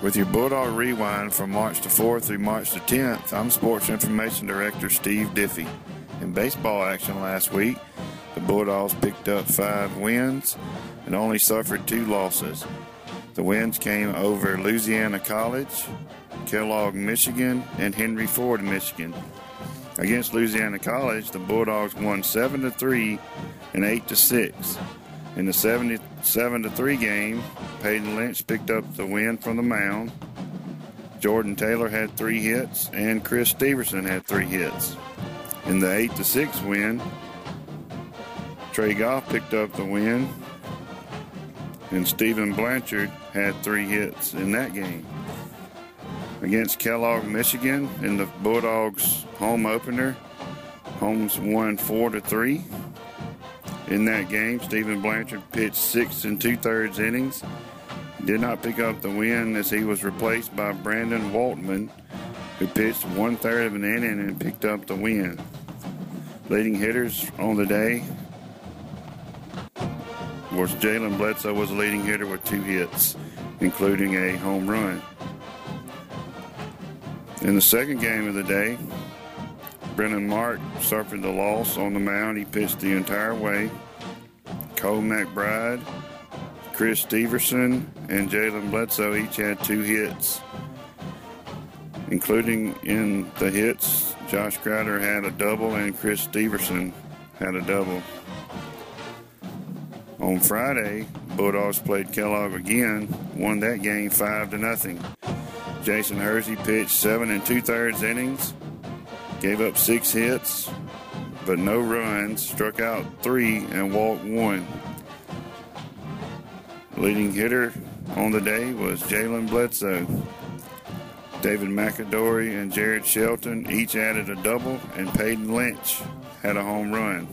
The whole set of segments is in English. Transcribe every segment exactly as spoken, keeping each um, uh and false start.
With your Bulldog Rewind from March the fourth through March the tenth, I'm Sports Information Director Steve Diffie. In baseball action last week, the Bulldogs picked up five wins and only suffered two losses. The wins came over Louisiana College, Kellogg, Michigan, and Henry Ford, Michigan. Against Louisiana College, the Bulldogs won seven to three and eight to six. In the seventy-seven to three game, Peyton Lynch picked up the win from the mound. Jordan Taylor had three hits, and Chris Steverson had three hits. In the eight to six win, Trey Goff picked up the win, and Stephen Blanchard had three hits in that game. Against Kellogg, Michigan, in the Bulldogs' home opener, Holmes won four to three. In that game, Stephen Blanchard pitched six and two-thirds innings. Did not pick up the win as he was replaced by Brandon Waltman, who pitched one-third of an inning and picked up the win. Leading hitters on the day was Jalen Bledsoe was the leading hitter with two hits, including a home run. In the second game of the day, Brennan Mark suffered the loss on the mound. He pitched the entire way. Cole McBride, Chris Steverson, and Jalen Bledsoe each had two hits. Including in the hits, Josh Crowder had a double and Chris Steverson had a double. On Friday, Bulldogs played Kellogg again, won that game five to nothing. Jason Hersey pitched seven and two-thirds innings, gave up six hits, but no runs, struck out three, and walked one. Leading hitter on the day was Jalen Bledsoe. David McAdory and Jared Shelton each added a double, and Peyton Lynch had a home run.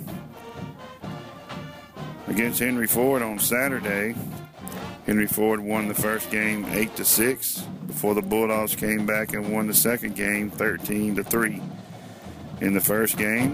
Against Henry Ford on Saturday, Henry Ford won the first game eight to six before the Bulldogs came back and won the second game thirteen to three. In the first game,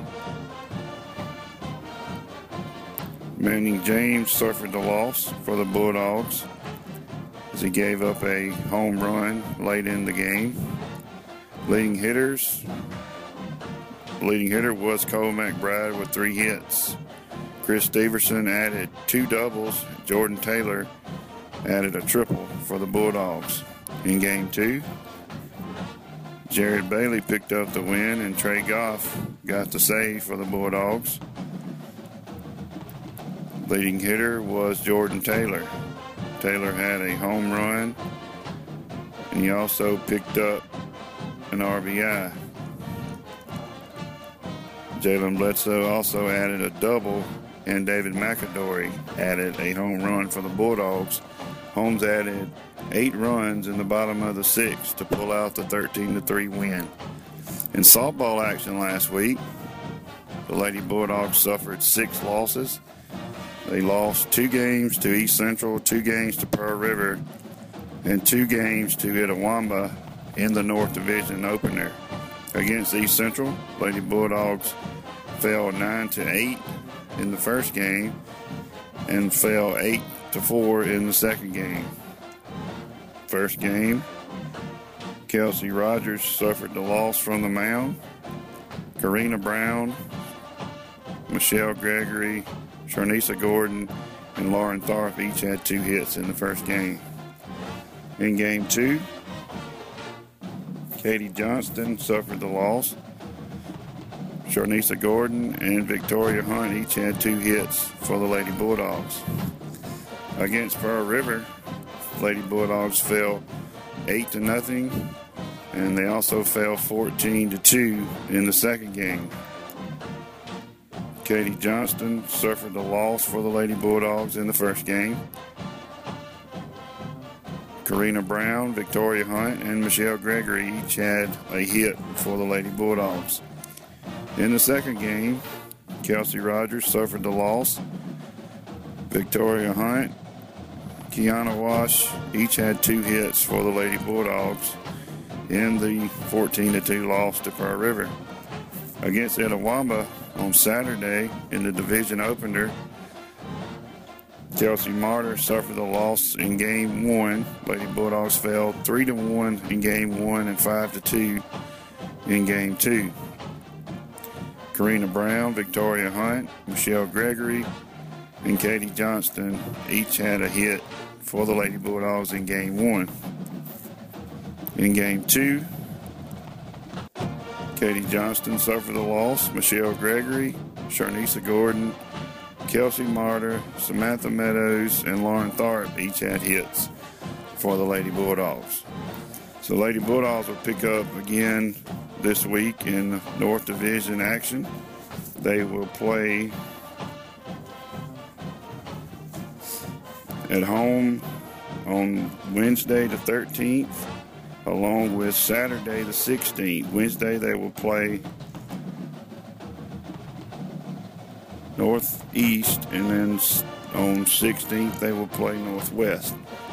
Manning James suffered the loss for the Bulldogs as he gave up a home run late in the game. Leading hitters, leading hitter was Cole McBride with three hits. Chris Steverson added two doubles. Jordan Taylor added a triple for the Bulldogs. In game two, Jared Bailey picked up the win, and Trey Goff got the save for the Bulldogs. Leading hitter was Jordan Taylor. Taylor had a home run, and he also picked up an R B I. Jalen Bledsoe also added a double, and David McAdory added a home run for the Bulldogs. Holmes added eight runs in the bottom of the sixth to pull out the thirteen to three win. In softball action last week, the Lady Bulldogs suffered six losses. They lost two games to East Central, two games to Pearl River, and two games to Itawamba in the North Division opener. Against East Central, Lady Bulldogs fell nine to eight in the first game and fell eight to four in the second game. First game, Kelsey Rogers suffered the loss from the mound. Karina Brown, Michelle Gregory, Sharnisa Gordon, and Lauren Tharp each had two hits in the first game. In game two, Katie Johnston suffered the loss. Sharnisa Gordon and Victoria Hunt each had two hits for the Lady Bulldogs. Against Pearl River, Lady Bulldogs fell eight to nothing, and they also fell fourteen to two in the second game. Katie Johnston suffered the loss for the Lady Bulldogs in the first game. Karina Brown, Victoria Hunt, and Michelle Gregory each had a hit for the Lady Bulldogs. In the second game, Kelsey Rogers suffered the loss. Victoria Hunt, Kiana Wash each had two hits for the Lady Bulldogs in the fourteen to two loss to Pearl River. Against Itawamba on Saturday in the division opener, Kelsey Martyr suffered a loss in game one. Lady Bulldogs fell three to one in game one and five to two in game two. Karina Brown, Victoria Hunt, Michelle Gregory, and Katie Johnston each had a hit for the Lady Bulldogs in game one. In game two, Katie Johnston suffered a loss. Michelle Gregory, Sharnisa Gordon, Kelsey Martyr, Samantha Meadows, and Lauren Tharp each had hits for the Lady Bulldogs. So Lady Bulldogs will pick up again this week in the North Division action. They will play at home on Wednesday the thirteenth, along with Saturday the sixteenth. Wednesday they will play Northeast, and then on sixteenth they will play Northwest.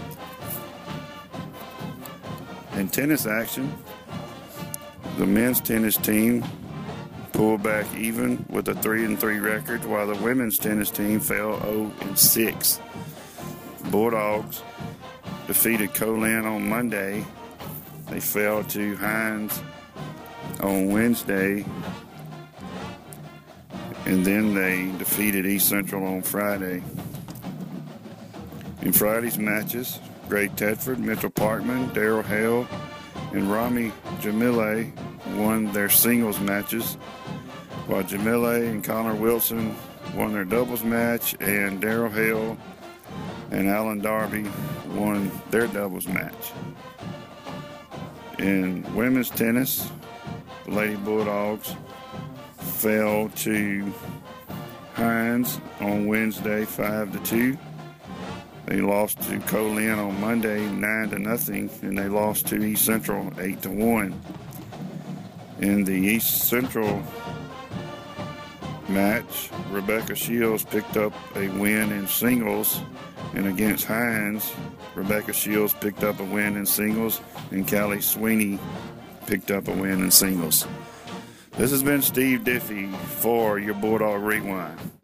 In tennis action, the men's tennis team pulled back even with a three and three record, while the women's tennis team fell oh and six. Bulldogs defeated Colin on Monday. They fell to Hines on Wednesday, and then they defeated East Central on Friday. In Friday's matches, Gray Tedford, Mitchell Parkman, Daryl Hale, and Rami Jamile won their singles matches, while Jamile and Connor Wilson won their doubles match, and Daryl Hale and Alan Darby won their doubles match. In women's tennis, the Lady Bulldogs fell to Hines on Wednesday five to two. They lost to Colin on Monday nine to nothing, and they lost to East Central eight to one. In the East Central match, Rebecca Shields picked up a win in singles, and against Hines, Rebecca Shields picked up a win in singles, and Callie Sweeney picked up a win in singles. This has been Steve Diffie for your Bulldog Rewind.